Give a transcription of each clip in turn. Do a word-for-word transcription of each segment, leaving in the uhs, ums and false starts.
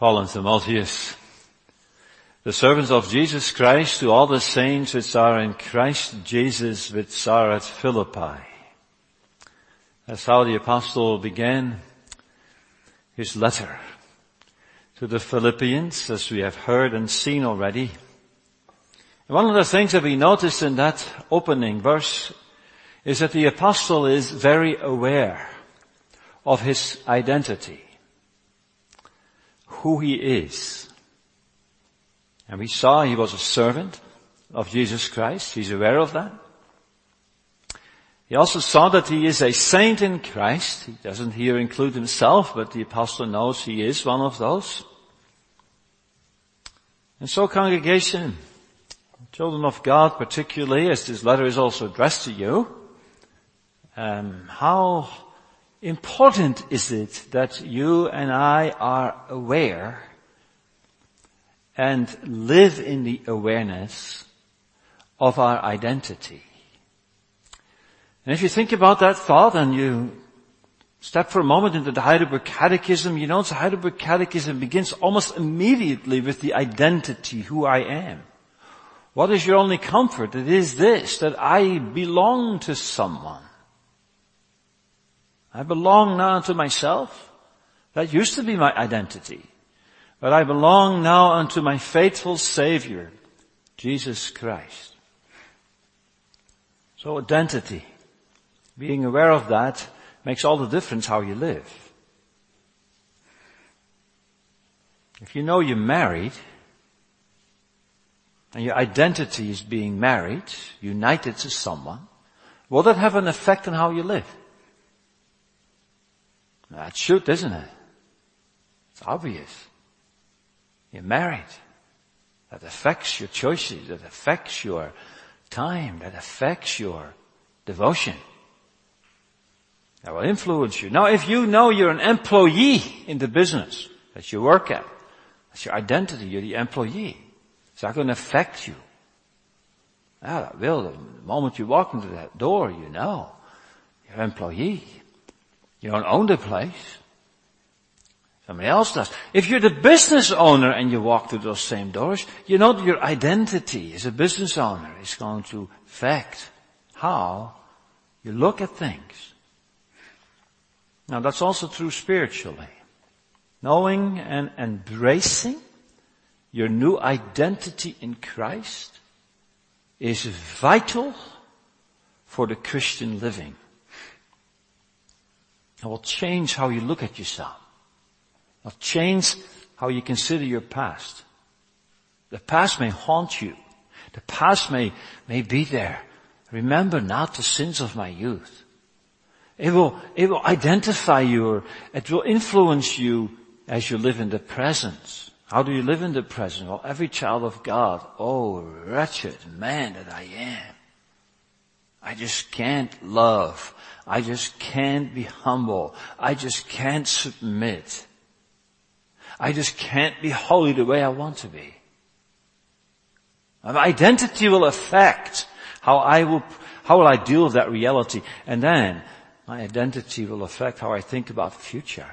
Paul and Timotheus, the servants of Jesus Christ, to all the saints which are in Christ Jesus which are at Philippi. That's how the apostle began his letter to the Philippians, as we have heard and seen already. And one of the things that we notice in that opening verse is that the apostle is very aware of his identity, who he is. And we saw he was a servant of Jesus Christ. He's aware of that. He also saw that he is a saint in Christ. He doesn't here include himself, but the apostle knows he is one of those. And so, congregation, children of God particularly, as this letter is also addressed to you, um, how important is it that you and I are aware and live in the awareness of our identity? And if you think about that thought and you step for a moment into the Heidelberg Catechism, you know the Heidelberg Catechism begins almost immediately with the identity, who I am. What is your only comfort? It is this, that I belong to someone. I belong now to myself. That used to be my identity. But I belong now unto my faithful Savior, Jesus Christ. So identity, being aware of that, makes all the difference how you live. If you know you're married, and your identity is being married, united to someone, will that have an effect on how you live? That should, isn't it? It's obvious. You're married. That affects your choices. That affects your time. That affects your devotion. That will influence you. Now, if you know you're an employee in the business that you work at, that's your identity, you're the employee. Is that going to affect you? Yeah, that will. The moment you walk into that door, you know you're an employee. You don't own the place. Somebody else does. If you're the business owner and you walk through those same doors, you know that your identity as a business owner is going to affect how you look at things. Now that's also true spiritually. Knowing and embracing your new identity in Christ is vital for the Christian living. It will change how you look at yourself. It will change how you consider your past. The past may haunt you. The past may, may be there. Remember not the sins of my youth. It will, it will identify you, or it will influence you as you live in the present. How do you live in the present? Well, every child of God, oh, wretched man that I am. I just can't love. I just can't be humble. I just can't submit. I just can't be holy the way I want to be. My identity will affect how I will, how will I deal with that reality. And then my identity will affect how I think about the future.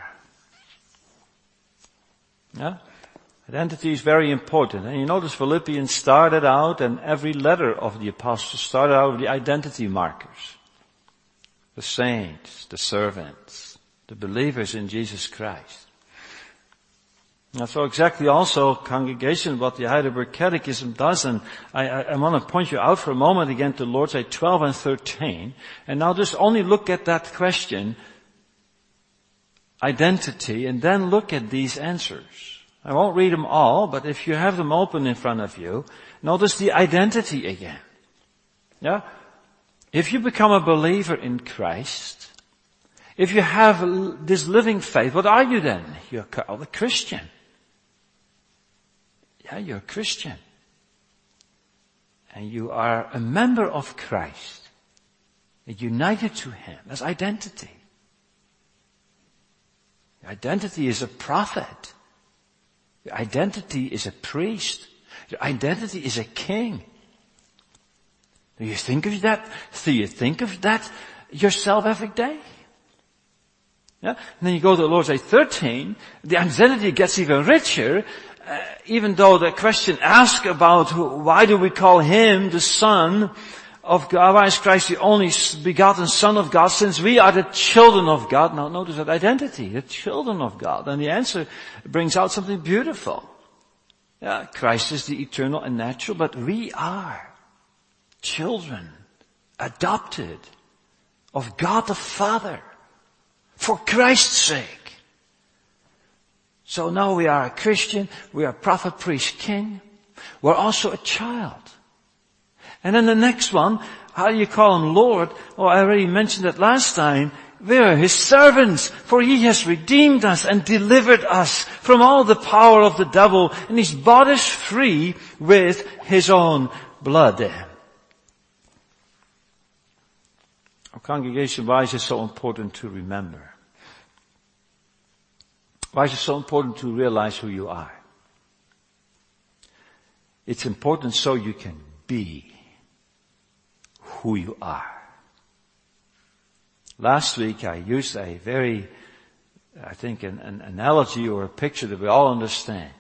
Yeah? Identity is very important. And you notice Philippians started out, and every letter of the apostles started out with the identity markers. The saints, the servants, the believers in Jesus Christ. Now, so exactly also, congregation, what the Heidelberg Catechism does, and I, I, I want to point you out for a moment again to Lord's Day twelve and thirteen, and now just only look at that question, identity, and then look at these answers. I won't read them all, but if you have them open in front of you, notice the identity again. Yeah? If you become a believer in Christ, if you have this living faith, what are you then? You're called a Christian. Yeah, you're a Christian. And you are a member of Christ. United to Him. That's identity. Your identity is a prophet. Your identity is a priest. Your identity is a king. Do you think of that? Do you think of that yourself every day? Yeah? And then you go to Lord's Day thirteen, the identity gets even richer, uh, even though the question asked about who, why do we call him the Son of God, why is Christ the only begotten Son of God, since we are the children of God. Now notice that identity, the children of God. And the answer brings out something beautiful. Yeah, Christ is the eternal and natural, but we are children, adopted of God the Father, for Christ's sake. So now we are a Christian, we are prophet, priest, king. We're also a child. And then the next one, how do you call him Lord? Oh, I already mentioned it last time. We are his servants, for he has redeemed us and delivered us from all the power of the devil, and he's bought us free with his own blood. Our congregation, why is it so important to remember? Why is it so important to realize who you are? It's important so you can be who you are. Last week I used a very, I think an, an analogy or a picture that we all understand.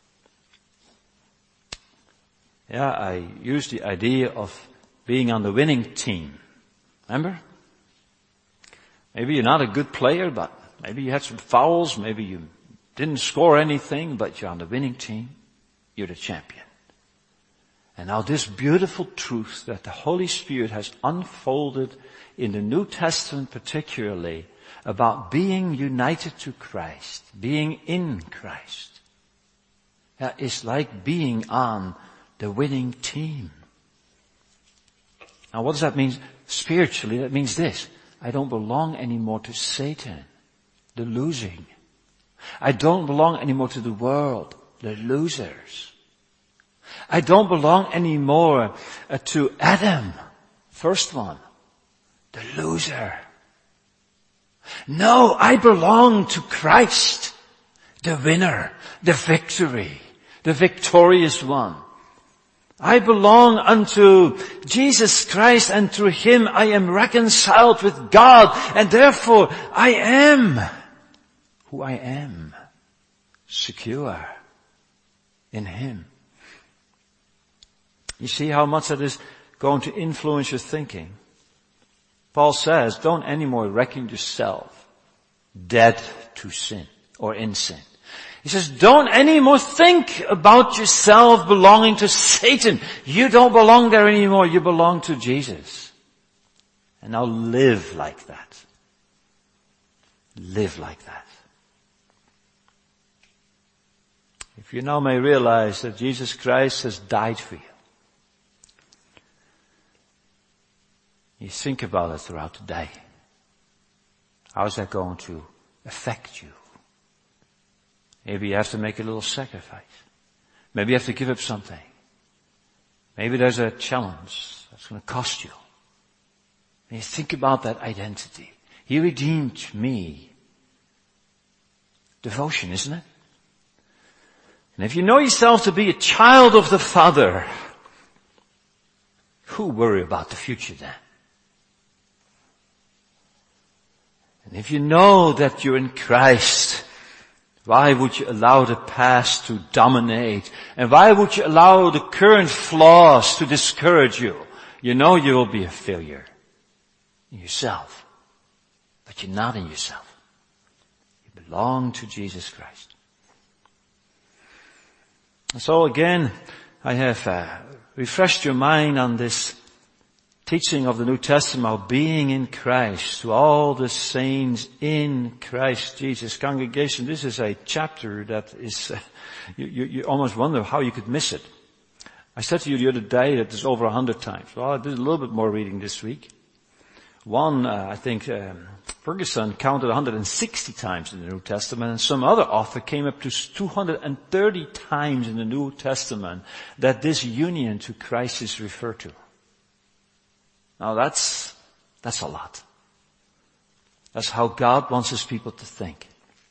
Yeah, I used the idea of being on the winning team. Remember? Maybe you're not a good player, but maybe you had some fouls, maybe you didn't score anything, but you're on the winning team. You're the champion. And now this beautiful truth that the Holy Spirit has unfolded in the New Testament particularly about being united to Christ, being in Christ, uh, is like being on the winning team. Now what does that mean spiritually? That means this: I don't belong anymore to Satan, the losing. I don't belong anymore to the world, the losers. I don't belong anymore uh, to Adam, first one, the loser. No, I belong to Christ, the winner, the victory, the victorious one. I belong unto Jesus Christ, and through him I am reconciled with God, and therefore I am who I am, secure in him. You see how much that is going to influence your thinking? Paul says, don't anymore reckon yourself dead to sin or in sin. He says, don't anymore think about yourself belonging to Satan. You don't belong there anymore. You belong to Jesus. And now live like that. Live like that. If you now may realize that Jesus Christ has died for you, you think about it throughout the day. How is that going to affect you? Maybe you have to make a little sacrifice. Maybe you have to give up something. Maybe there's a challenge that's going to cost you. And you think about that identity. He redeemed me. Devotion, isn't it? And if you know yourself to be a child of the Father, who worry about the future then? And if you know that you're in Christ, why would you allow the past to dominate? And why would you allow the current flaws to discourage you? You know you will be a failure in yourself. But you're not in yourself. You belong to Jesus Christ. And so again, I have uh, refreshed your mind on this teaching of the New Testament of being in Christ, to all the saints in Christ Jesus. Congregation, this is a chapter that is, uh, you, you, you almost wonder how you could miss it. I said to you the other day that it's over a hundred times. Well, I did a little bit more reading this week. One, uh, I think, um, Ferguson counted one hundred sixty times in the New Testament, and some other author came up to two hundred thirty times in the New Testament that this union to Christ is referred to. Now that's, that's a lot. That's how God wants his people to think.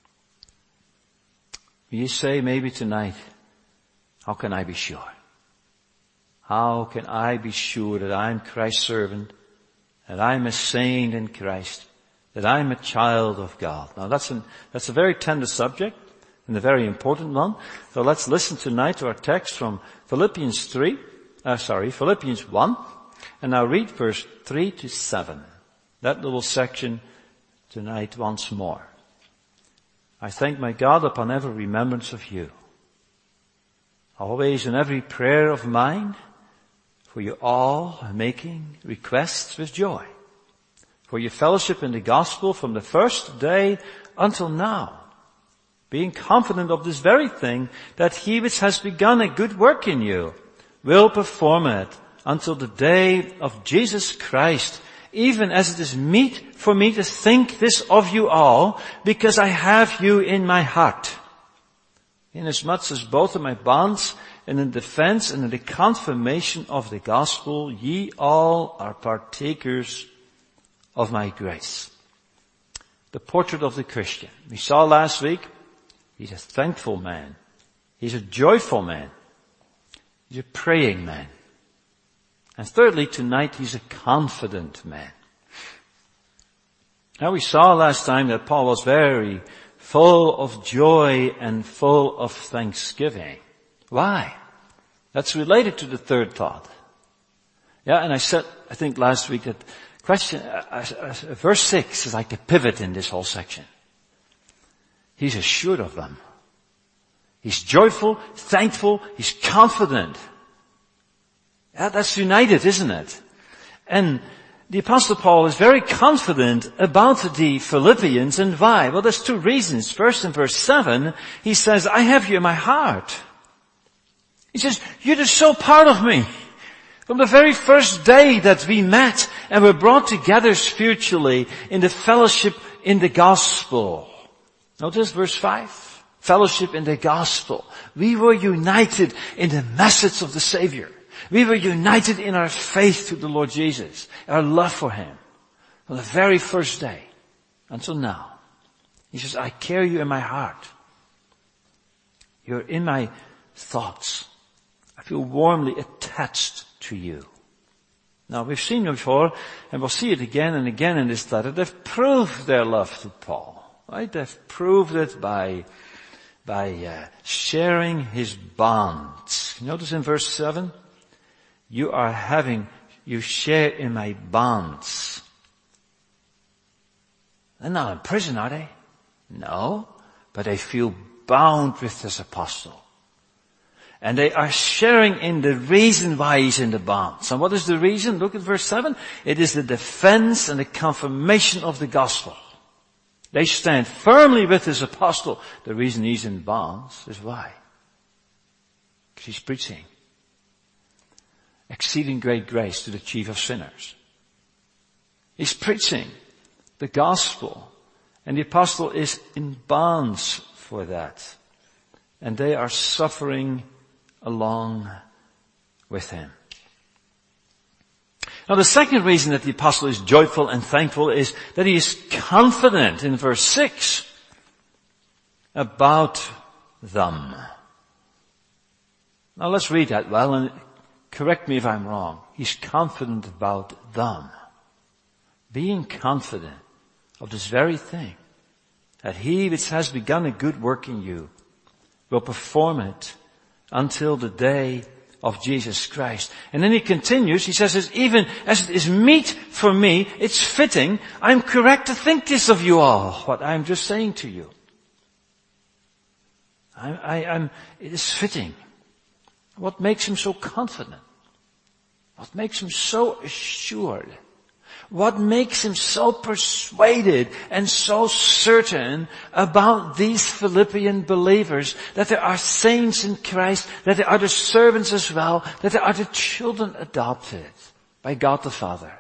You say maybe tonight, how can I be sure? How can I be sure that I'm Christ's servant, that I'm a saint in Christ, that I'm a child of God. Now that's an, that's a very tender subject and a very important one. So let's listen tonight to our text from Philippians three, uh, sorry, Philippians one, and now read verse three to seven. That little section tonight once more. I thank my God upon every remembrance of you, always in every prayer of mine, for you all making requests with joy, for your fellowship in the gospel from the first day until now, being confident of this very thing, that he which has begun a good work in you will perform it until the day of Jesus Christ, even as it is meet for me to think this of you all, because I have you in my heart. Inasmuch as both in my bonds and in defense and in the confirmation of the gospel, ye all are partakers of my grace. The portrait of the Christian. We saw last week, he's a thankful man. He's a joyful man. He's a praying man. And thirdly, tonight, he's a confident man. Now we saw last time that Paul was very full of joy and full of thanksgiving. Why? That's related to the third thought. Yeah, and I said, I think last week that question, uh, uh, verse six is like a pivot in this whole section. He's assured of them. He's joyful, thankful, he's confident. Yeah, that's united, isn't it? And the Apostle Paul is very confident about the Philippians, and why? Well, there's two reasons. First, in verse seven, he says, I have you in my heart. He says, you're just so part of me. From the very first day that we met and were brought together spiritually in the fellowship in the gospel. Notice verse five. Fellowship in the gospel. We were united in the message of the Savior. We were united in our faith to the Lord Jesus, our love for him, from the very first day until now. He says, I carry you in my heart. You're in my thoughts. I feel warmly attached to you. Now we've seen before, and we'll see it again and again in this letter, they've proved their love to Paul. Right? They've proved it by, by uh, sharing his bonds. Notice in verse seven, you are having, you share in my bonds. They're not in prison, are they? No, but they feel bound with this apostle. And they are sharing in the reason why he's in the bonds. And what is the reason? Look at verse seven. It is the defense and the confirmation of the gospel. They stand firmly with this apostle. The reason he's in bonds is why? Because he's preaching exceeding great grace to the chief of sinners. He's preaching the gospel, and the apostle is in bonds for that. And they are suffering along with him. Now the second reason that the apostle is joyful and thankful is that he is confident in verse six about them. Now let's read that well, and correct me if I'm wrong. He's confident about them. Being confident of this very thing, that he which has begun a good work in you will perform it until the day of Jesus Christ. And then he continues, he says, even as it is meet for me, it's fitting, I'm correct to think this of you all, what I'm just saying to you. I, I, I'm, it is fitting. What makes him so confident? What makes him so assured? What makes him so persuaded and so certain about these Philippian believers, that there are saints in Christ, that there are the servants as well, that there are the children adopted by God the Father?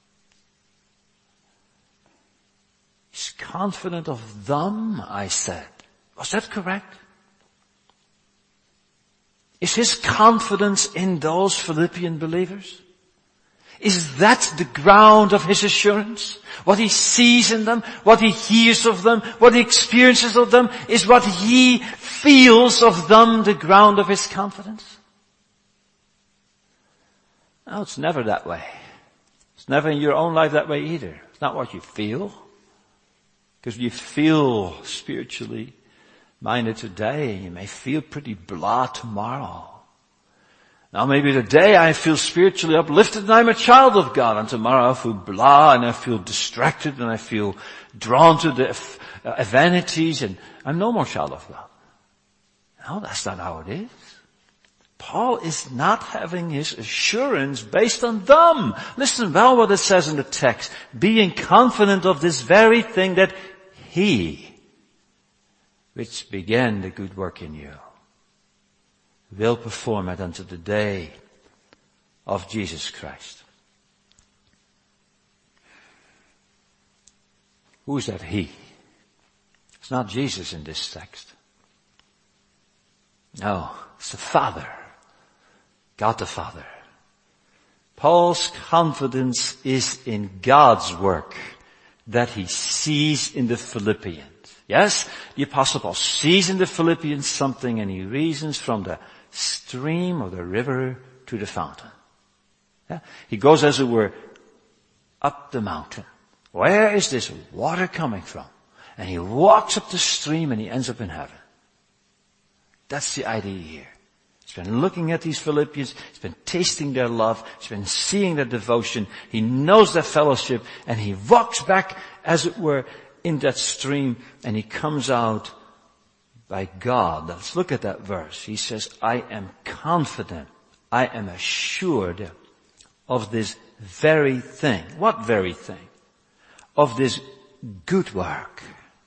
He's confident of them, I said. Was that correct? Is his confidence in those Philippian believers? Is that the ground of his assurance? What he sees in them, what he hears of them, what he experiences of them, is what he feels of them the ground of his confidence? No, it's never that way. It's never in your own life that way either. It's not what you feel. Because you feel spiritually minded today, you may feel pretty blah tomorrow. Now maybe today I feel spiritually uplifted and I'm a child of God, and tomorrow I feel blah and I feel distracted and I feel drawn to the uh, vanities and I'm no more child of God. No, that's not how it is. Paul is not having his assurance based on them. Listen well what it says in the text. Being confident of this very thing, that he, which began the good work in you, will perform it unto the day of Jesus Christ. Who is that he? It's not Jesus in this text. No, it's the Father. God the Father. Paul's confidence is in God's work that he sees in the Philippians. Yes, the Apostle Paul sees in the Philippians something, and he reasons from the stream or the river to the fountain. Yeah? He goes, as it were, up the mountain. Where is this water coming from? And he walks up the stream and he ends up in heaven. That's the idea here. He's been looking at these Philippians. He's been tasting their love. He's been seeing their devotion. He knows their fellowship, and he walks back, as it were, in that stream, and he comes out by God. Let's look at that verse. He says, I am confident, I am assured of this very thing. What very thing? Of this good work.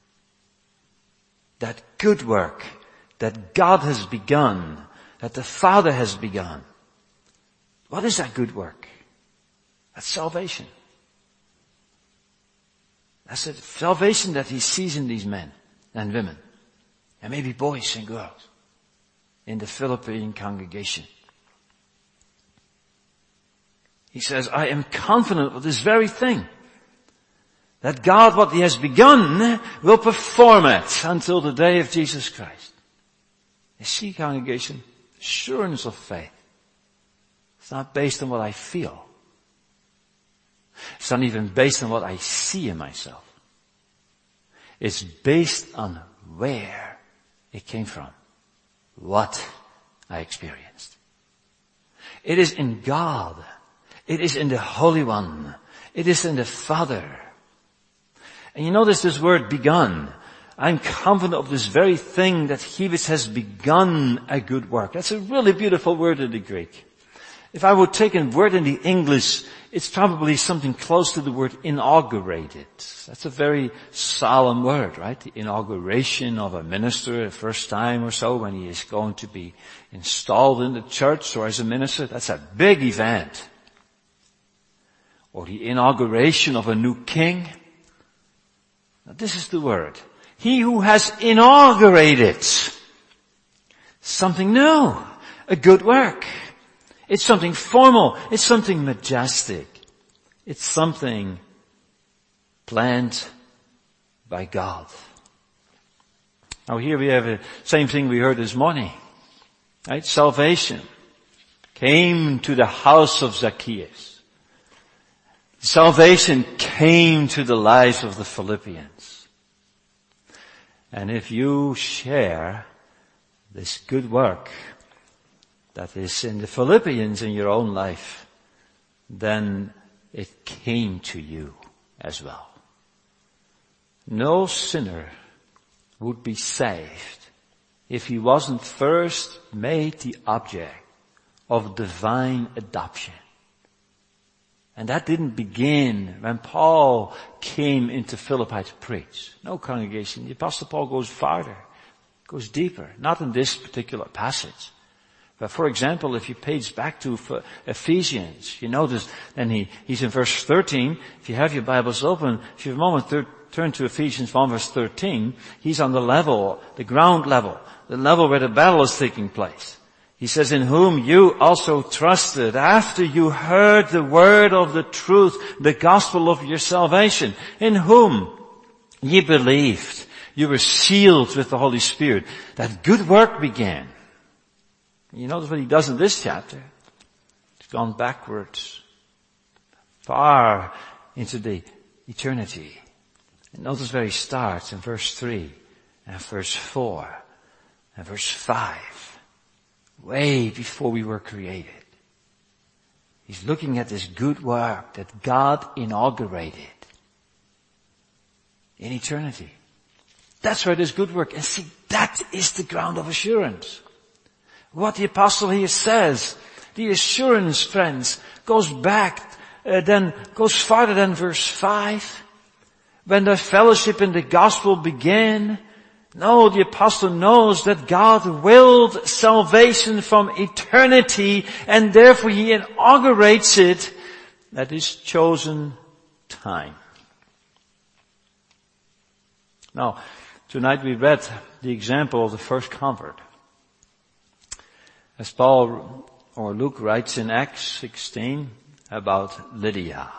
That good work that God has begun, that the Father has begun. What is that good work? That's salvation. That's the salvation that he sees in these men and women, and maybe boys and girls in the Philippian congregation. He says, I am confident of this very thing, that God, what he has begun, will perform it until the day of Jesus Christ. You see, congregation, assurance of faith. It's not based on what I feel. It's not even based on what I see in myself. It's based on where it came from, what I experienced. It is in God. It is in the Holy One. It is in the Father. And you notice this word begun. I'm confident of this very thing, that he which has begun a good work. That's a really beautiful word in the Greek. If I would take a word in the English, it's probably something close to the word inaugurated. That's a very solemn word, right? The inauguration of a minister the first time or so when he is going to be installed in the church or as a minister. That's a big event. Or the inauguration of a new king. Now this is the word. He who has inaugurated something new, a good work. It's something formal. It's something majestic. It's something planned by God. Now here we have the same thing we heard this morning. Right? Salvation came to the house of Zacchaeus. Salvation came to the lives of the Philippians. And if you share this good work that is in the Philippians in your own life, then it came to you as well. No sinner would be saved if he wasn't first made the object of divine adoption. And that didn't begin when Paul came into Philippi to preach. No, congregation. The Apostle Paul goes farther, goes deeper. Not in this particular passage. But for example, if you page back to Ephesians, you notice then he, he's in verse thirteen. If you have your Bibles open, if you have a moment, thir- turn to Ephesians one verse thirteen. He's on the level, the ground level, the level where the battle is taking place. He says, in whom you also trusted after you heard the word of the truth, the gospel of your salvation, in whom ye believed. You were sealed with the Holy Spirit. That good work began. You notice what he does in this chapter. He's gone backwards, far into the eternity. And notice where he starts in verse three and verse four and verse five. Way before we were created. He's looking at this good work that God inaugurated in eternity. That's where this good work, and see, that is the ground of assurance. What the apostle here says, the assurance, friends, goes back, uh, then goes farther than verse five. When the fellowship in the gospel began, no, the apostle knows that God willed salvation from eternity, and therefore he inaugurates it at his chosen time. Now, tonight we read the example of the first convert. As Paul or Luke writes in Acts sixteen about Lydia.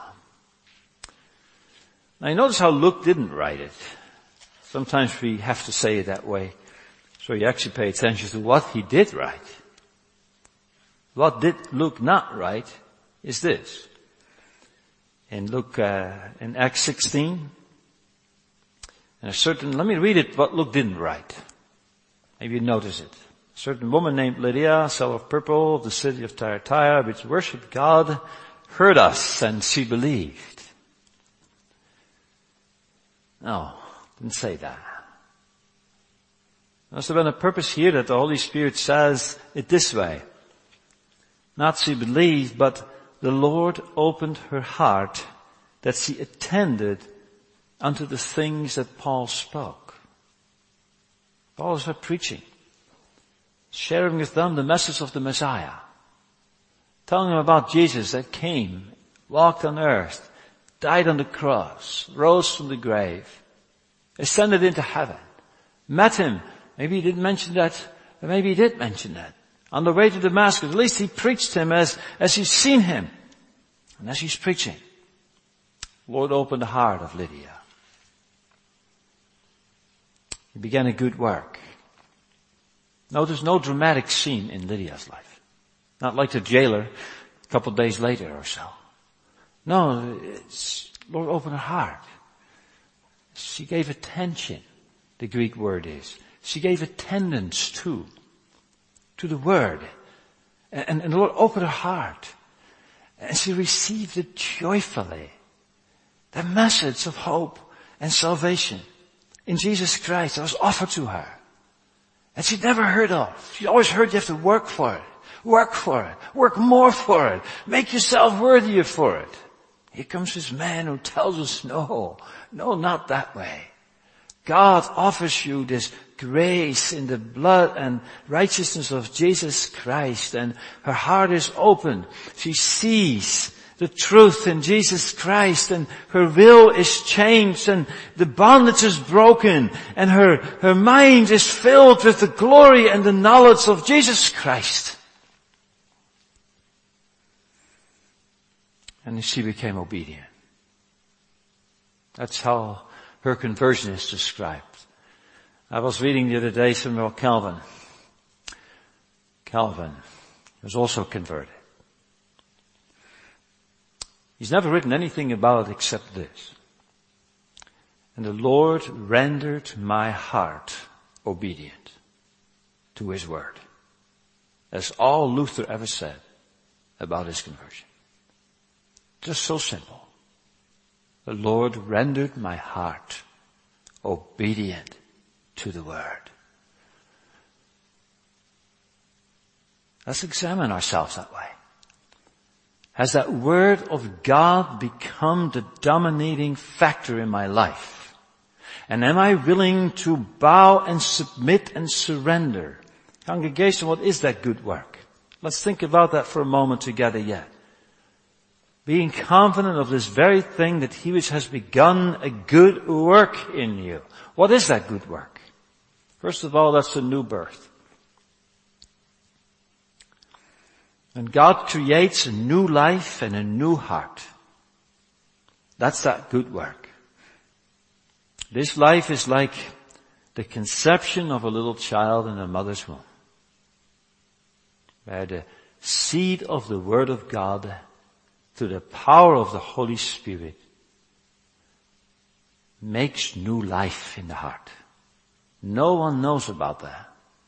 Now you notice how Luke didn't write it. Sometimes we have to say it that way. So you actually pay attention to what he did write. What did Luke not write is this. In Luke, uh, in Acts sixteen, and a certain, let me read it what Luke didn't write. Maybe you notice it. A certain woman named Lydia, seller of purple of the city of Thyatira, which worshipped God, heard us, and she believed. No. Didn't say that. There must have been a purpose here that the Holy Spirit says it this way. Not she believed, but the Lord opened her heart that she attended unto the things that Paul spoke. Paul is preaching, sharing with them the message of the Messiah, telling them about Jesus that came, walked on earth, died on the cross, rose from the grave, ascended into heaven, met him. Maybe he didn't mention that, or maybe he did mention that. On the way to Damascus, at least he preached him as, as he's seen him. And as he's preaching, Lord opened the heart of Lydia. He began a good work. No, there's no dramatic scene in Lydia's life. Not like the jailer a couple of days later or so. No, it's Lord opened her heart. She gave attention, the Greek word is. She gave attendance to, to the word. And, and the Lord opened her heart. And she received it joyfully. The message of hope and salvation in Jesus Christ that was offered to her. And she'd never heard of. She always heard you have to work for it. Work for it. Work more for it. Make yourself worthier for it. Here comes this man who tells us, no, no, not that way. God offers you this grace in the blood and righteousness of Jesus Christ, and her heart is open. She sees the truth in Jesus Christ, and her will is changed, and the bondage is broken, and her, her mind is filled with the glory and the knowledge of Jesus Christ. And she became obedient. That's how her conversion is described. I was reading the other day something about Calvin. Calvin was also converted. He's never written anything about it except this. And the Lord rendered my heart obedient to his word. That's all Luther ever said about his conversion. Just so simple. The Lord rendered my heart obedient to the word. Let's examine ourselves that way. Has that word of God become the dominating factor in my life? And am I willing to bow and submit and surrender? Congregation, what is that good work? Let's think about that for a moment together yet. Being confident of this very thing, that he which has begun a good work in you. What is that good work? First of all, that's the new birth. And God creates a new life and a new heart. That's that good work. This life is like the conception of a little child in a mother's womb, where the seed of the Word of God, through the power of the Holy Spirit, makes new life in the heart. No one knows about that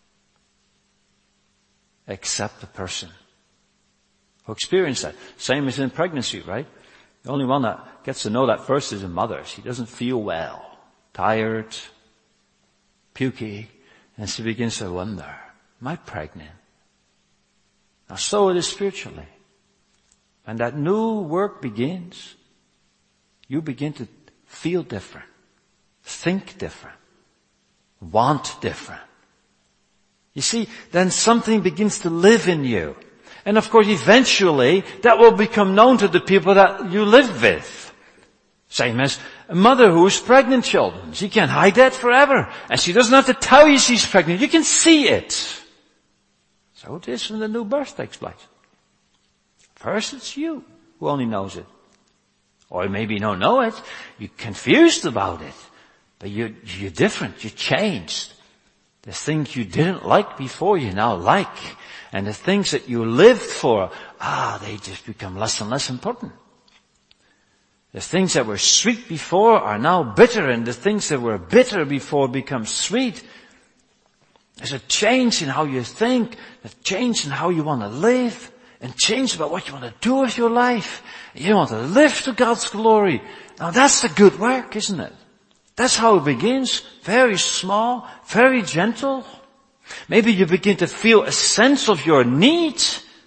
except the person who experienced that. Same as in pregnancy, right? The only one that gets to know that first is a mother. She doesn't feel well, tired, pukey, and she begins to wonder, am I pregnant? Now so it is spiritually. When that new work begins, you begin to feel different, think different, want different. You see, then something begins to live in you. And of course, eventually, that will become known to the people that you live with. Same as a mother who is pregnant children. She can't hide that forever. And she doesn't have to tell you she's pregnant. You can see it. So it is when the new birth takes place. First, it's you who only knows it. Or maybe you don't know it. You're confused about it. But you're, you're different. You're changed. The things you didn't like before, you now like. And the things that you lived for, ah, they just become less and less important. The things that were sweet before are now bitter, and the things that were bitter before become sweet. There's a change in how you think, a change in how you want to live, and change about what you want to do with your life. You want to live to God's glory. Now that's the good work, isn't it? That's how it begins. Very small, very gentle. Maybe you begin to feel a sense of your need.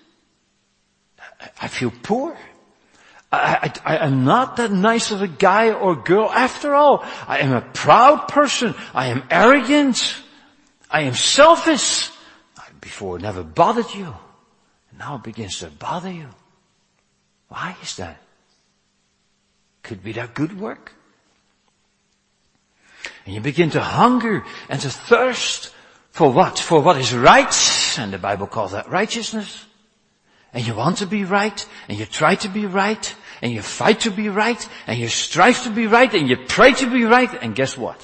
I feel poor. I, I, I am not that nice of a guy or girl after all. I am a proud person. I am arrogant. I am selfish. Before it never bothered you. Now it begins to bother you. Why is that? Could be that good work. And you begin to hunger and to thirst for what? For what is right. And the Bible calls that righteousness. And you want to be right. And you try to be right. And you fight to be right. And you strive to be right. And you pray to be right. And guess what?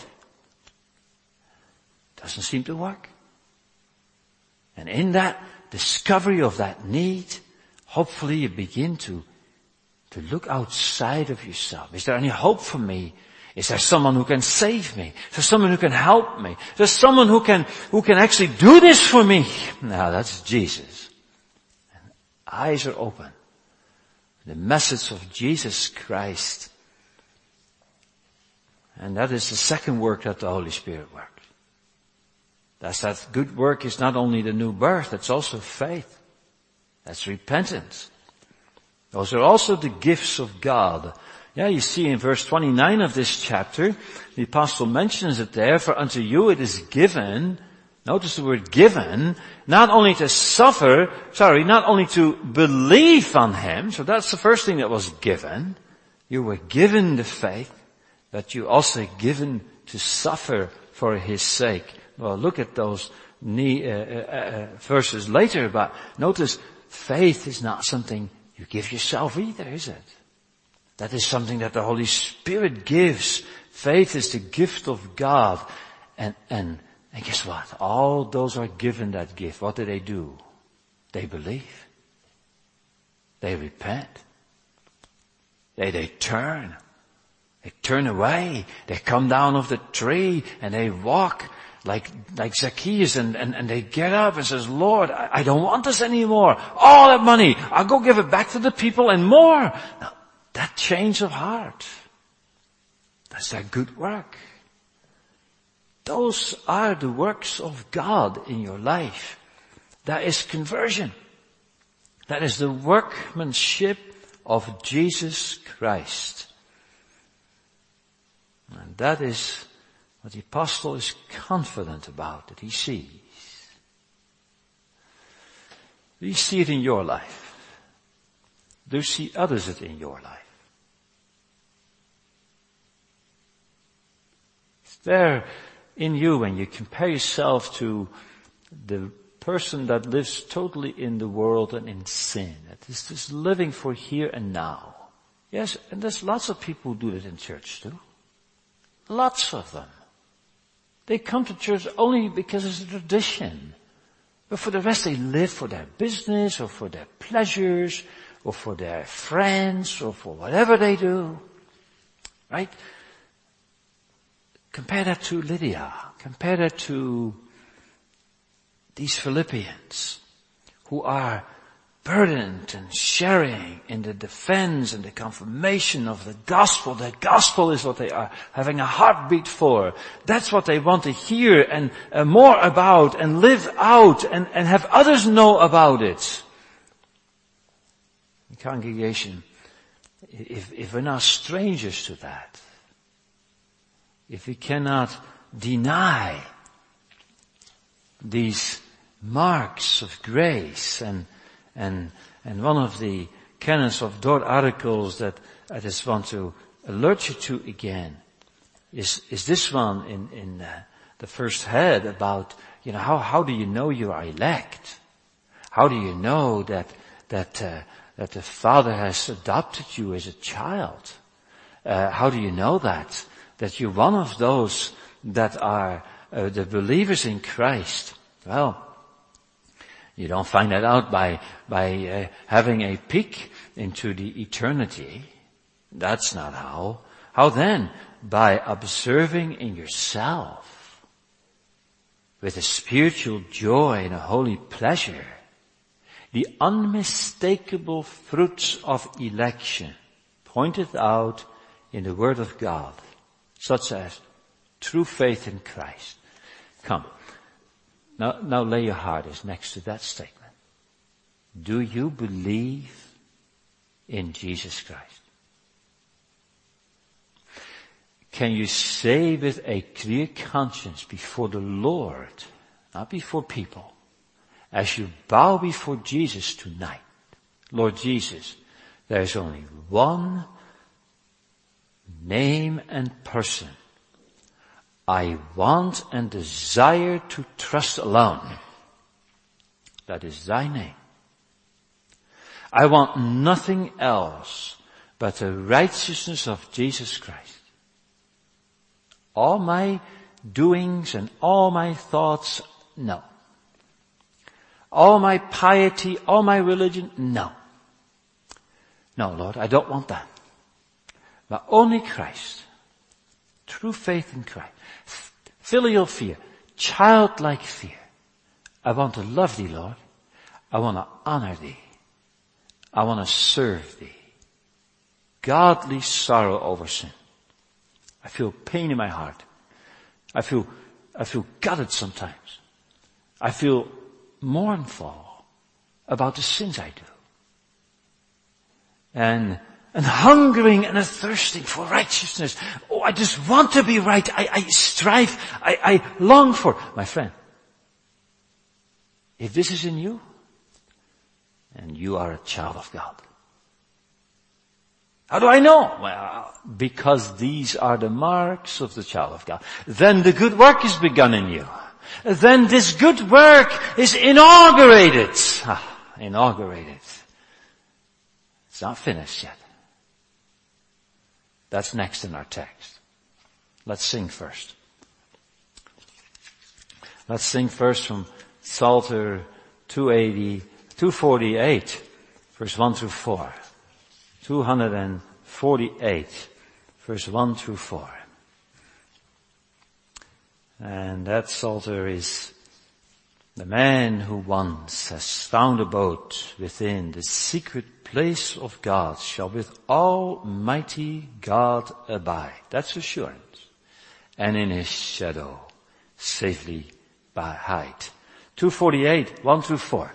Doesn't seem to work. And in that discovery of that need, hopefully you begin to, to look outside of yourself. Is there any hope for me? Is there someone who can save me? Is there someone who can help me? Is there someone who can, who can actually do this for me? Now that's Jesus. And eyes are open. The message of Jesus Christ. And that is the second work that the Holy Spirit works. That's that good work is not only the new birth, it's also faith. That's repentance. Those are also the gifts of God. Yeah, you see in verse twenty-nine of this chapter, the apostle mentions it there, for unto you it is given, notice the word given, not only to suffer, sorry, not only to believe on Him, so that's the first thing that was given. You were given the faith, that you also given to suffer for His sake. Well, look at those uh, uh, verses later, but notice faith is not something you give yourself either, is it? That is something that the Holy Spirit gives. Faith is the gift of God. And, and, and guess what? All those are given that gift. What do they do? They believe. They repent. They, they turn. They turn away. They come down off the tree and they walk like, like Zacchaeus and, and, and they get up and says, Lord, I, I don't want this anymore. All that money, I'll go give it back to the people and more. Now, that change of heart, that's that good work. Those are the works of God in your life. That is conversion. That is the workmanship of Jesus Christ. And that is what the apostle is confident about, that he sees. Do you see it in your life? Do you see others it in your life? It's there in you when you compare yourself to the person that lives totally in the world and in sin. That is just living for here and now. Yes, and there's lots of people who do that in church too. Lots of them. They come to church only because it's a tradition. But for the rest they live for their business or for their pleasures or for their friends or for whatever they do. Right? Compare that to Lydia. Compare that to these Philippians who are burdened and sharing in the defense and the confirmation of the gospel. The gospel is what they are having a heartbeat for. That's what they want to hear and uh, more about and live out and, and have others know about it. The congregation, if, if we're not strangers to that, if we cannot deny these marks of grace and And, and one of the canons of Dort articles that I just want to alert you to again is, is this one in, in uh, the first head about, you know, how, how do you know you are elect? How do you know that, that, uh, that the Father has adopted you as a child? Uh, how do you know that? That you're one of those that are uh, the believers in Christ? Well, you don't find that out by, by uh, having a peek into the eternity. That's not how. How then? By observing in yourself with a spiritual joy and a holy pleasure the unmistakable fruits of election pointed out in the Word of God, such as true faith in Christ. Come. Now, now lay your heart is next to that statement. Do you believe in Jesus Christ? Can you say with a clear conscience before the Lord, not before people, as you bow before Jesus tonight, Lord Jesus, there is only one name and person I want and desire to trust alone. That is thy name. I want nothing else but the righteousness of Jesus Christ. All my doings and all my thoughts, no. All my piety, all my religion, no. No, Lord, I don't want that. But only Christ. True faith in Christ. Filial fear. Childlike fear. I want to love thee, Lord. I want to honor thee. I want to serve thee. Godly sorrow over sin. I feel pain in my heart. I feel, I feel gutted sometimes. I feel mournful about the sins I do. And, and hungering and a thirsting for righteousness. Oh, I just want to be right. I, I strive. I, I long for. My friend, if this is in you, and you are a child of God. How do I know? Well, because these are the marks of the child of God. Then the good work is begun in you. Then this good work is inaugurated. Ah, inaugurated. It's not finished yet. That's next in our text. Let's sing first. Let's sing first from Psalter two eighty, two forty-eight, verse one through four. two forty-eight, verse one through four. And that psalter is the man who once has found abode within the secret place of God shall with Almighty God abide. That's assurance. And in his shadow safely hide. two forty-eight, one through four.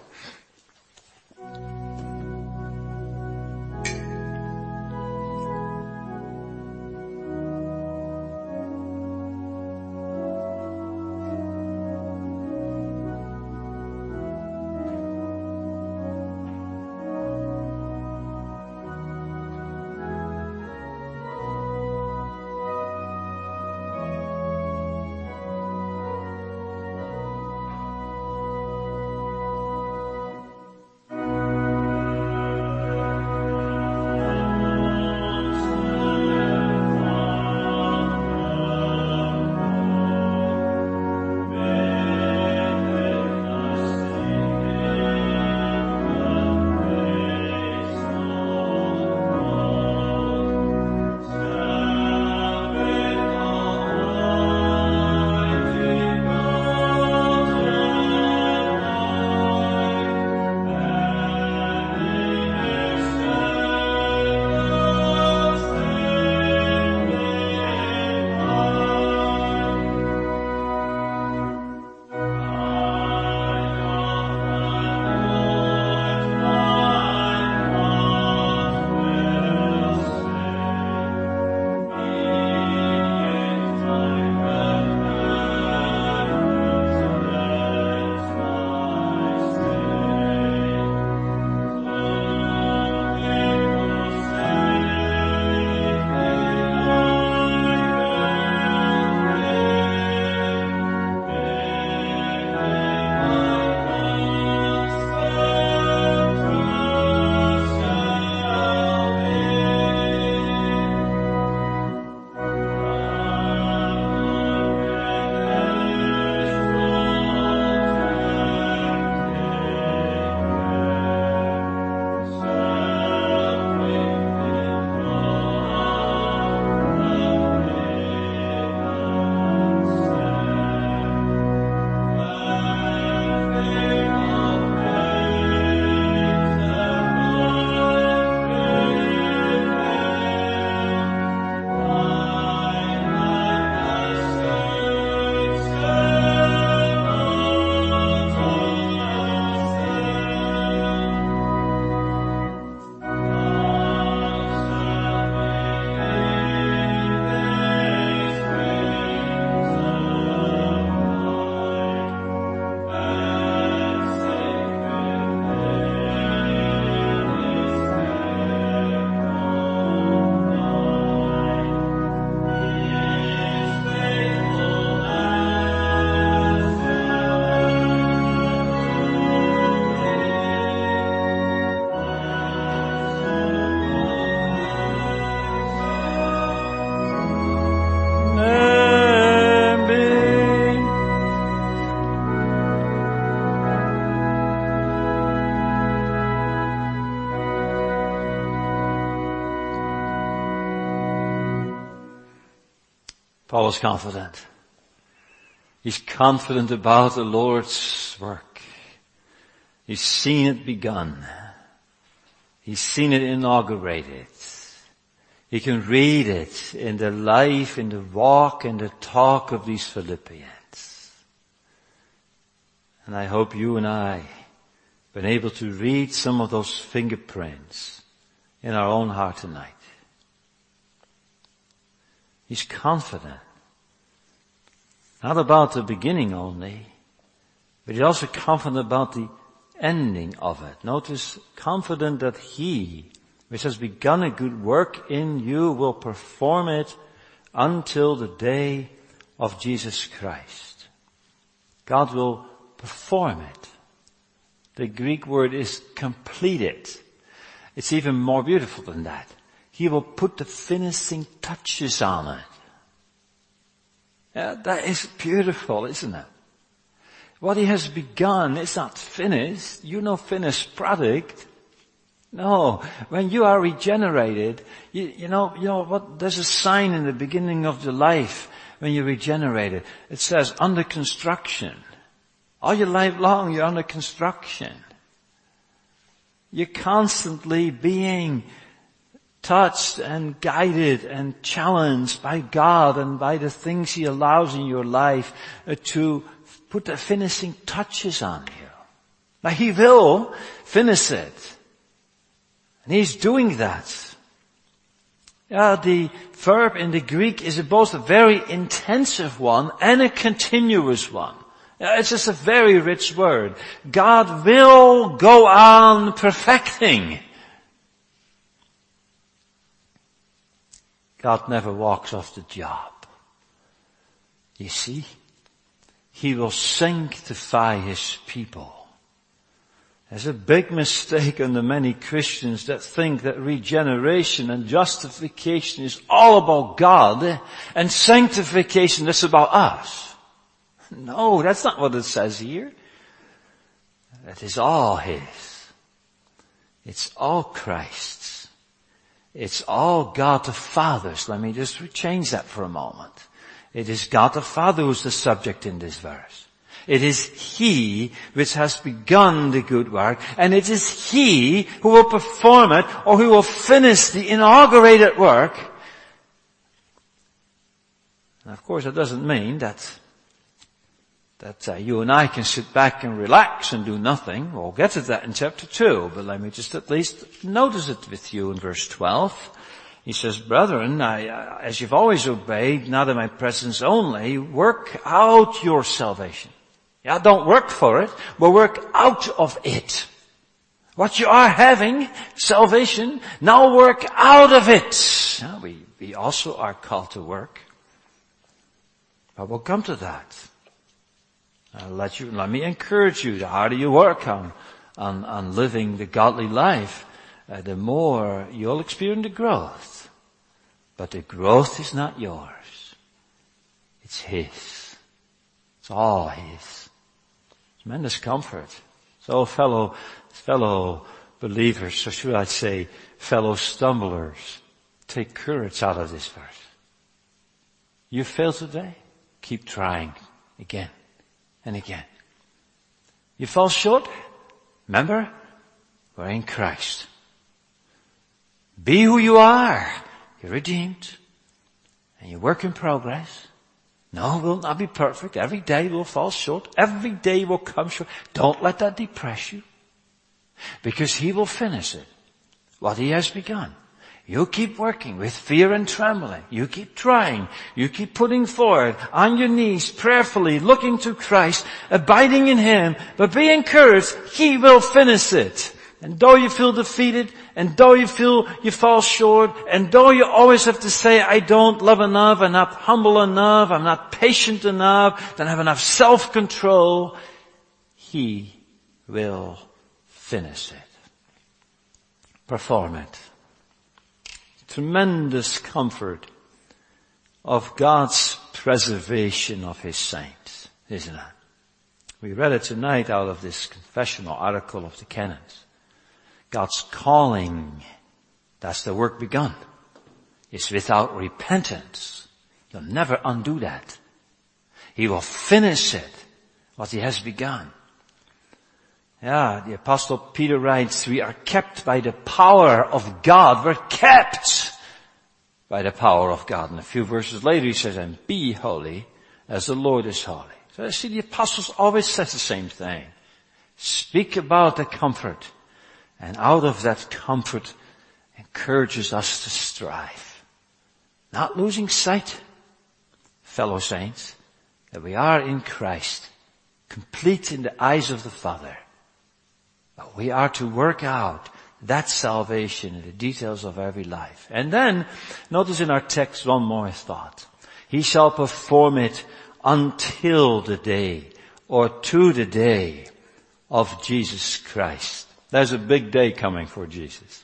Paul is confident. He's confident about the Lord's work. He's seen it begun. He's seen it inaugurated. He can read it in the life, in the walk, in the talk of these Philippians. And I hope you and I have been able to read some of those fingerprints in our own heart tonight. He's confident. Not about the beginning only, but he's also confident about the ending of it. Notice, confident that he, which has begun a good work in you, will perform it until the day of Jesus Christ. God will perform it. The Greek word is complete it. It's even more beautiful than that. He will put the finishing touches on it. Yeah, that is beautiful, isn't it? What he has begun is not finished. You're no finished product. No, when you are regenerated, you, you know, you know what, there's a sign in the beginning of the life when you're regenerated. It says under construction. All your life long you're under construction. You're constantly being touched and guided and challenged by God and by the things He allows in your life uh, to put the finishing touches on you. Now He will finish it. And He's doing that. Yeah, the verb in the Greek is both a very intensive one and a continuous one. Yeah, it's just a very rich word. God will go on perfecting. God never walks off the job. You see, He will sanctify His people. There's a big mistake in the many Christians that think that regeneration and justification is all about God and sanctification is about us. No, that's not what it says here. That is all His. It's all Christ's. It's all God the Father's. Let me just change that for a moment. It is God the Father who's the subject in this verse. It is He which has begun the good work, and it is He who will perform it, or who will finish the inaugurated work. And of course, that doesn't mean that that uh, you and I can sit back and relax and do nothing. We'll get to that in chapter two, but let me just at least notice it with you in verse twelve. He says, brethren, I, uh, as you've always obeyed, not in my presence only, work out your salvation. Yeah, don't work for it, but work out of it. What you are having, salvation, now work out of it. Yeah, we, we also are called to work. But we'll come to that. I'll let you, let me encourage you. The harder you work on, on, on living the godly life, uh, the more you'll experience the growth. But the growth is not yours. It's His. It's all His. Tremendous comfort. So fellow, fellow believers, or should I say fellow stumblers, take courage out of this verse. You failed today? Keep trying again and again. You fall short? Remember, we're in Christ. Be who you are. You're redeemed. And you're work in progress. No, we'll not be perfect. Every day we'll fall short. Every day will come short. Don't let that depress you. Because He will finish it. What He has begun. You keep working with fear and trembling. You keep trying. You keep putting forward on your knees, prayerfully, looking to Christ, abiding in Him. But be encouraged, He will finish it. And though you feel defeated, and though you feel you fall short, and though you always have to say, I don't love enough, I'm not humble enough, I'm not patient enough, don't have enough self-control, He will finish it. Perform it. Tremendous comfort of God's preservation of His saints, isn't it? We read it tonight out of this confessional article of the canons. God's calling, that's the work begun, is without repentance. He'll never undo that. He will finish it, what he has begun. Yeah, the Apostle Peter writes, we are kept by the power of God. We're kept by the power of God. And a few verses later he says, and be holy as the Lord is holy. So I see the apostles always says the same thing. Speak about the comfort. And out of that comfort encourages us to strive. Not losing sight, fellow saints, that we are in Christ, complete in the eyes of the Father. But we are to work out that salvation in the details of every life. And then, notice in our text one more thought. He shall perform it until the day, or to the day of Jesus Christ. There's a big day coming for Jesus.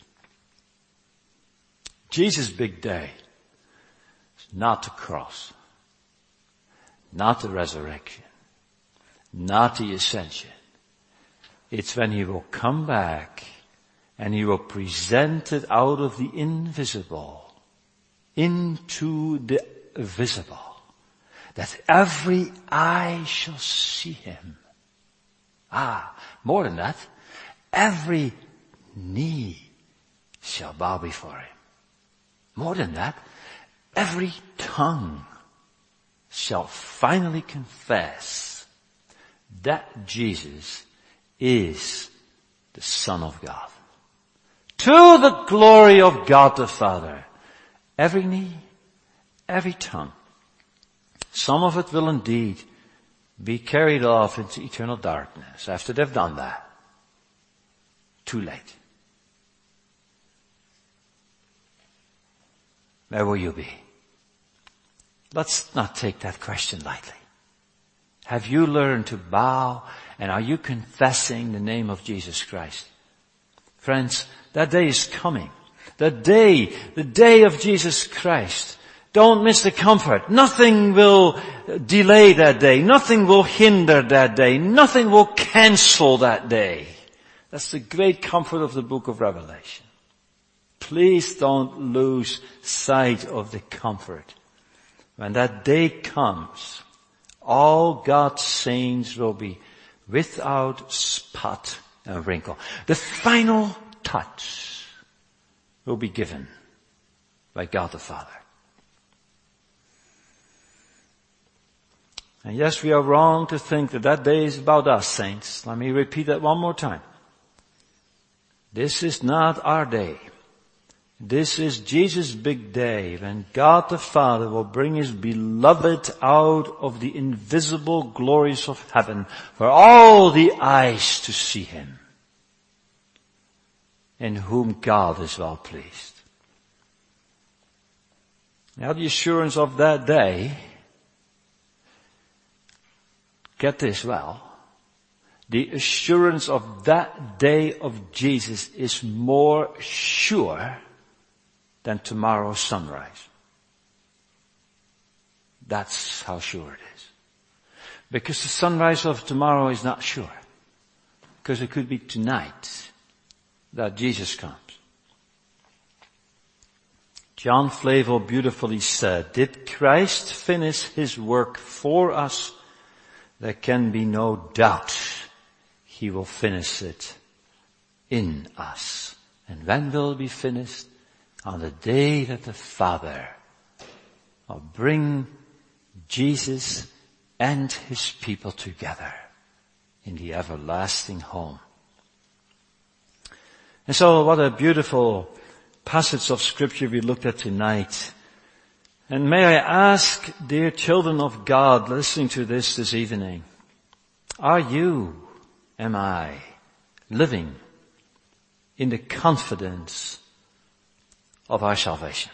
Jesus' big day is not the cross, not the resurrection, not the ascension. It's when he will come back and he will present it out of the invisible into the visible, that every eye shall see him. Ah, more than that, every knee shall bow before him. More than that, every tongue shall finally confess that Jesus is the Son of God. To the glory of God the Father, every knee, every tongue. Some of it will indeed be carried off into eternal darkness after they've done that. Too late. Where will you be? Let's not take that question lightly. Have you learned to bow, and are you confessing the name of Jesus Christ? Friends, that day is coming. The day, the day of Jesus Christ. Don't miss the comfort. Nothing will delay that day. Nothing will hinder that day. Nothing will cancel that day. That's the great comfort of the book of Revelation. Please don't lose sight of the comfort. When that day comes, all God's saints will be without spot and wrinkle. The final touch will be given by God the Father. And yes, we are wrong to think that that day is about us, saints. Let me repeat that one more time. This is not our day. This is Jesus' big day when God the Father will bring his beloved out of the invisible glories of heaven for all the eyes to see him, in whom God is well pleased. Now the assurance of that day, get this well, the assurance of that day of Jesus is more sure than tomorrow's sunrise. That's how sure it is. Because the sunrise of tomorrow is not sure. Because it could be tonight that Jesus comes. John Flavel beautifully said, did Christ finish his work for us? There can be no doubt he will finish it in us. And when will it be finished? On the day that the Father will bring Jesus and his people together in the everlasting home. And so what a beautiful passage of scripture we looked at tonight. And may I ask, dear children of God, listening to this this evening, are you, am I, living in the confidence of our salvation?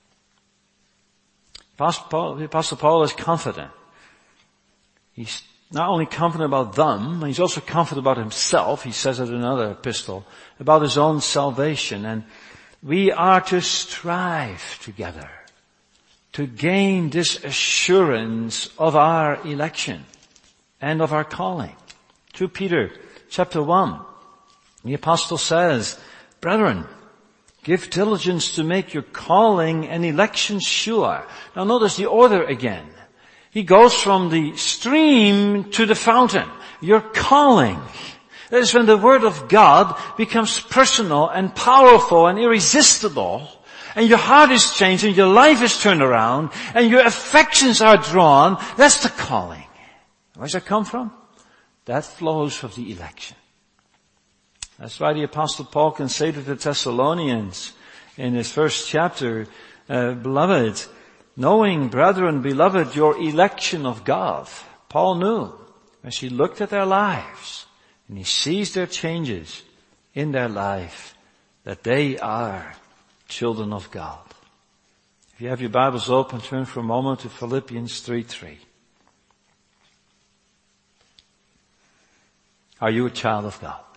Apostle Paul, the Apostle Paul is confident. He's not only confident about them, he's also confident about himself. He says it in another epistle, about his own salvation. And we are to strive together to gain this assurance of our election and of our calling. Second Peter chapter one, the apostle says, brethren, Give diligence to make your calling and election sure. Now notice the order again. He goes from the stream to the fountain. Your calling. That is when the Word of God becomes personal and powerful and irresistible, and your heart is changed and your life is turned around and your affections are drawn. That's the calling. Where does that come from? That flows from the election. That's why the Apostle Paul can say to the Thessalonians in his first chapter, uh, beloved, knowing, brethren, beloved, your election of God. Paul knew as he looked at their lives and he sees their changes in their life that they are children of God. If you have your Bibles open, turn for a moment to Philippians three three. Are you a child of God?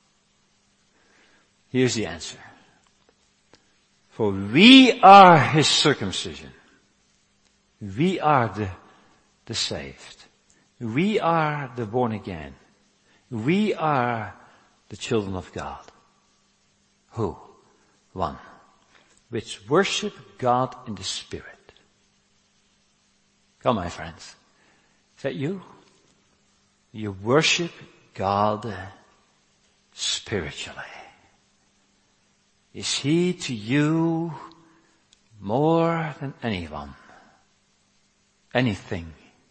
Here's the answer. For we are His circumcision. We are the, the saved. We are the born again. We are the children of God. Who? One. Which worship God in the Spirit. Come, my friends. Is that you? You worship God spiritually. Is He to you more than anyone? Anything?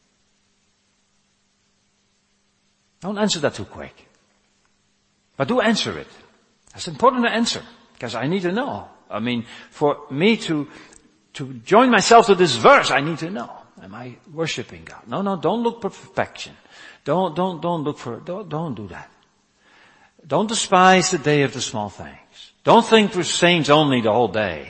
Don't answer that too quick. But do answer it. That's important to answer, because I need to know. I mean, for me to, to join myself to this verse, I need to know. Am I worshiping God? No, no, don't look for perfection. Don't, don't, don't look for, don't, don't do that. Don't despise the day of the small things. Don't think we're saints only the whole day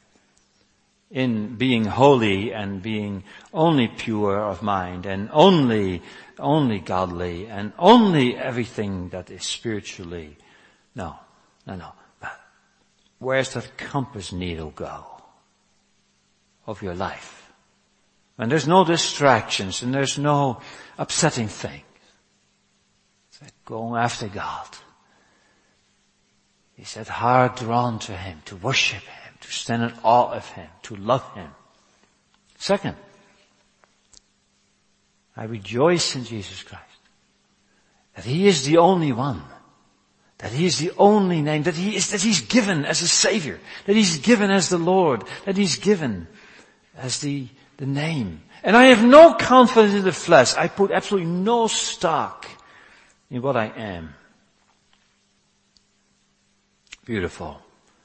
in being holy and being only pure of mind and only, only godly and only everything that is spiritually. No, no, no. Where's that compass needle go of your life? When there's no distractions and there's no upsetting things. It's like going after God. He said, heart drawn to Him, to worship Him, to stand in awe of Him, to love Him. Second, I rejoice in Jesus Christ. That He is the only one. That He is the only name. That He is, that He's given as a Savior. That He's given as the Lord. That He's given as the, the name. And I have no confidence in the flesh. I put absolutely no stock in what I am. Beautiful.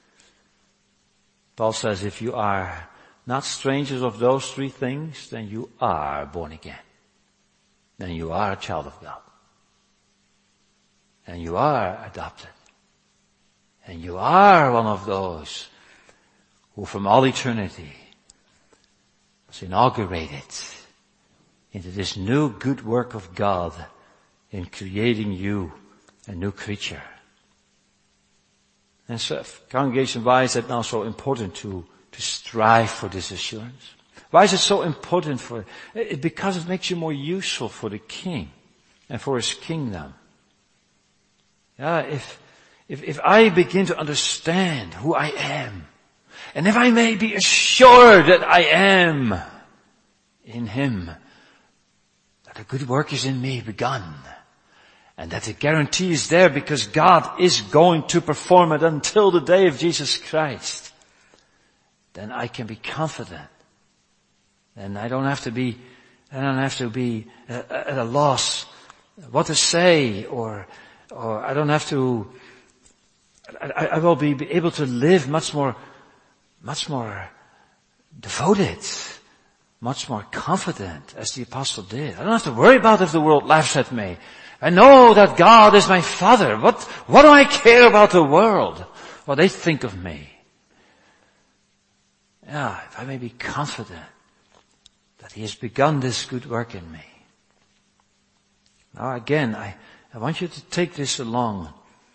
Paul says, if you are not strangers of those three things, then you are born again. Then you are a child of God. And you are adopted. And you are one of those who from all eternity was inaugurated into this new good work of God in creating you a new creature. And so, congregation, why is it now so important to, to strive for this assurance? Why is it so important for it? Because it makes you more useful for the King and for His kingdom. Yeah, if, if, if I begin to understand who I am, and if I may be assured that I am in Him, that a good work is in me begun, and that the guarantee is there because God is going to perform it until the day of Jesus Christ, then I can be confident. Then I don't have to be, I don't have to be at a loss what to say, or, or I don't have to, I, I will be able to live much more, much more devoted, much more confident as the apostle did. I don't have to worry about if the world laughs at me. I know that God is my Father. What, what do I care about the world? What they think of me? Yeah, if I may be confident that He has begun this good work in me. Now again, I, I want you to take this along.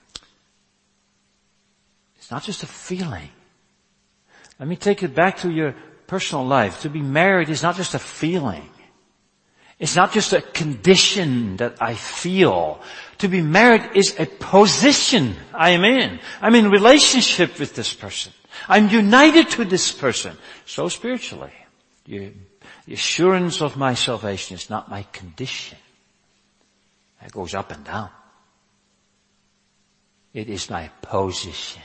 It's not just a feeling. Let me take it back to your personal life. To be married is not just a feeling. It's not just a condition that I feel. To be married is a position I am in. I'm in relationship with this person. I'm united to this person. So spiritually, the assurance of my salvation is not my condition. It goes up and down. It is my position.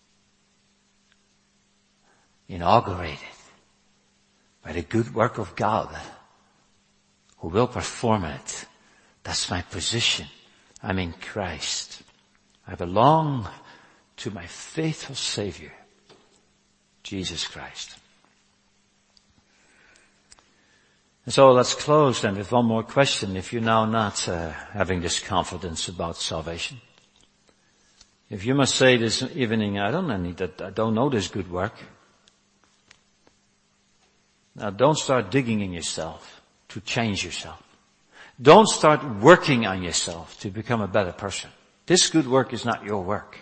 Inaugurated by the good work of God who will perform it. That's my position. I'm in Christ. I belong to my faithful Savior, Jesus Christ. And so let's close then with one more question. If you're now not uh, having this confidence about salvation, if you must say this evening, I don't need that, I don't know this good work. Now don't start digging in yourself to change yourself. Don't start working on yourself to become a better person. This good work is not your work.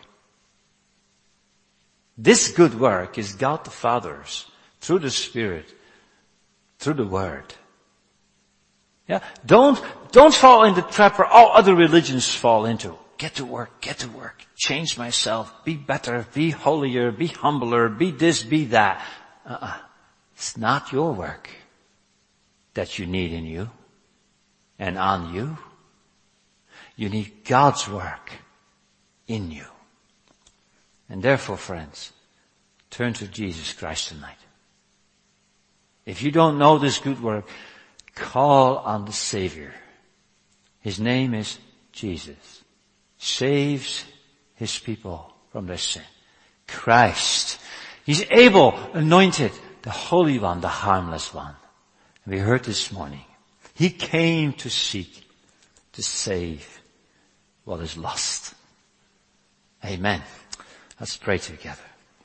This good work is God the Father's through the Spirit, through the Word. Yeah, don't, don't fall into the trap where all other religions fall into. Get to work, get to work, change myself, be better, be holier, be humbler, be this, be that. Uh-uh. It's not your work that you need in you and on you. You need God's work in you. And therefore, friends, turn to Jesus Christ tonight. If you don't know this good work, call on the Savior. His name is Jesus. Saves His people from their sin. Christ. He's able, anointed, the Holy One, the harmless One. And we heard this morning, He came to seek, to save what is lost. Amen. Let's pray together.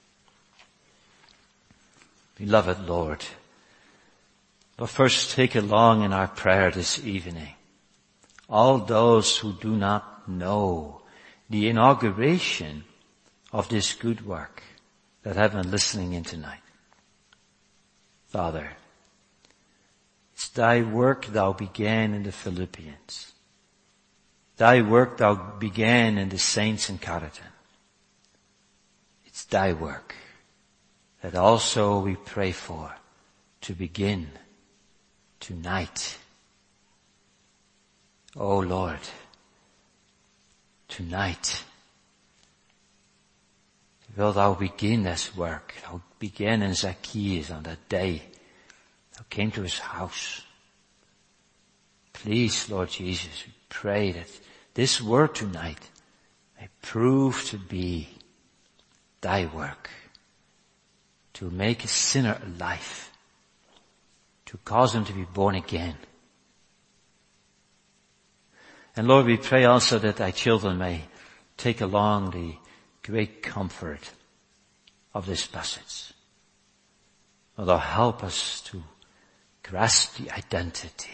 Beloved Lord, but first take along in our prayer this evening all those who do not know the inauguration of this good work that have been listening in tonight. Father, it's Thy work Thou began in the Philippians. Thy work Thou began in the saints in Carleton. It's Thy work that also we pray for to begin tonight. Oh Lord, tonight will Thou begin this work. Thou began in Zacchaeus on that day. Thou came to his house. Please, Lord Jesus, we pray that this word tonight may prove to be Thy work, to make a sinner alive, to cause him to be born again. And Lord, we pray also that Thy children may take along the great comfort of this passage. Lord, Thou help us to grasp the identity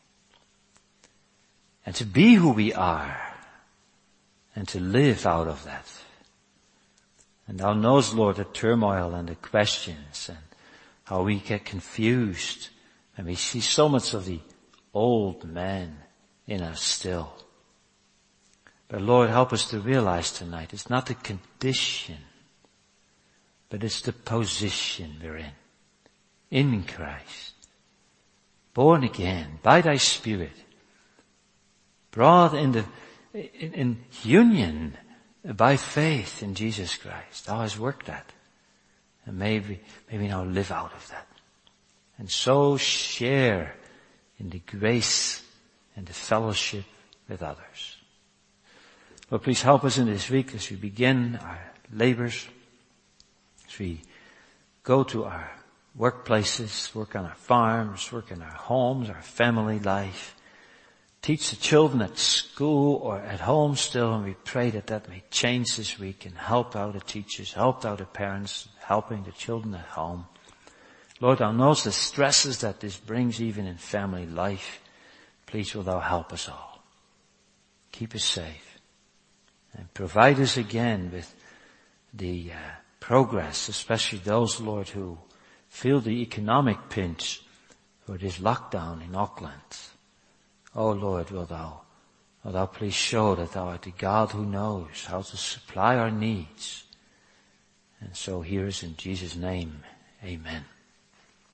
and to be who we are and to live out of that. And Thou knows, Lord, the turmoil and the questions and how we get confused and we see so much of the old man in us still. But Lord, help us to realize tonight it's not the condition, but it's the position we're in. In Christ. Born again by Thy Spirit. Brought in the, in, in union by faith in Jesus Christ. Thou hast worked that. And maybe, maybe now live out of that. And so share in the grace and the fellowship with others. Lord, please help us in this week as we begin our labors, as we go to our workplaces, work on our farms, work in our homes, our family life. Teach the children at school or at home still, and we pray that that may change this week and help out the teachers, help out the parents, helping the children at home. Lord, Thou knows the stresses that this brings even in family life. Please will Thou help us all. Keep us safe and provide us again with the uh, progress, especially those, Lord, who feel the economic pinch for this lockdown in Auckland. Oh Lord, will Thou, will Thou please show that Thou art the God who knows how to supply our needs And so here's in Jesus' name, amen.